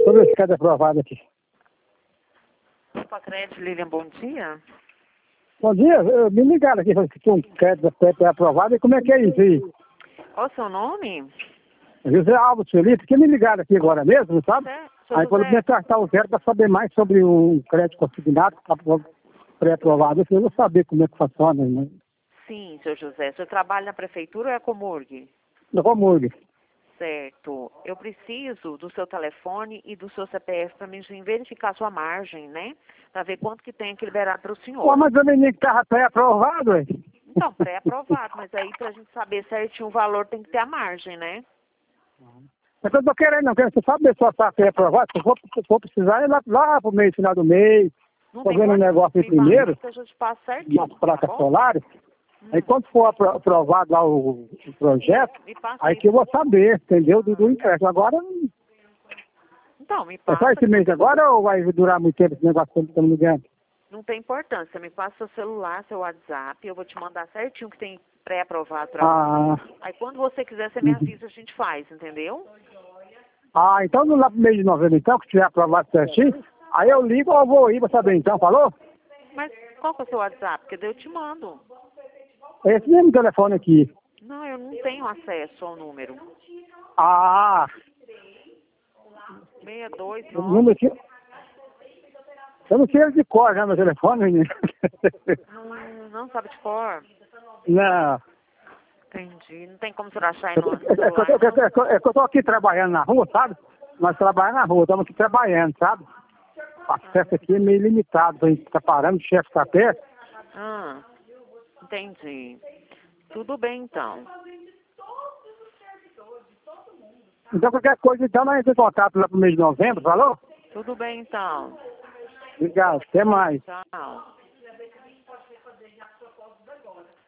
Deixa eu ver se cada aprovado aqui. Opa, crédito, Lilian, bom dia. Bom dia, me ligaram aqui, falando que tinha um crédito aprovado, e como é que é isso aí? Qual o seu nome? José Alves Felipe, que me ligaram aqui agora mesmo, sabe? Seu Aí quando José, me cartar o zero para saber mais sobre o crédito consignado, que está pré-aprovado, eu vou saber como é que funciona, né? sim, seu José. O senhor trabalha na prefeitura ou é a Comurg? Da Comurg. Certo. Eu preciso do seu telefone e do seu CPF para mim verificar sua margem, né? Para ver quanto que tem que liberar para o Pô, senhor. mas o menino que estava pré-aprovado, ué. Então, pré-aprovado, mas aí para a gente saber certinho o valor tem que ter a margem, né? Mas eu não tô querendo, não quero saber se está pré-aprovado, se for precisar, ir lá pro mês, final do mês, Não tô tem vendo um importância. negócio aí Me passa primeiro, que a gente passa certinho, das tá placas bom? solares. Aí quando for aprovado lá o projeto, Me passa aí aí. que eu vou saber, entendeu? Do ingresso. Agora, Então, me é só passa. esse mês agora ou vai durar muito tempo esse negócio que estamos ligando? Não tem importância. Me passa seu celular, seu WhatsApp. Eu vou te mandar certinho que tem pré-aprovado para você. Ah, Aí quando você quiser, você me avisa, a gente faz, entendeu? então lá pro mês de novembro, então, que tiver aprovado certinho, aí eu ligo ou eu vou ir pra saber então, falou? Mas qual que é o seu WhatsApp? Porque daí eu te mando. É esse mesmo telefone aqui. Não, eu não tenho acesso ao número. Ah, o 629. número aqui. Eu não sei ele de cor já, meu telefone, menino. Não sabe de cor. Não. Entendi. Não tem como você achar aí É no que celular, não? eu tô aqui trabalhando na rua, sabe? Nós trabalhamos na rua, estamos aqui trabalhando, sabe? O acesso aqui é meio limitado, a gente tá parando, o chefe tá perto. Ah, entendi. Tudo bem, então. Então qualquer coisa, então nós entramos em contato lá pro mês de novembro, falou? Tudo bem, então. Obrigado, até mais. Tchau.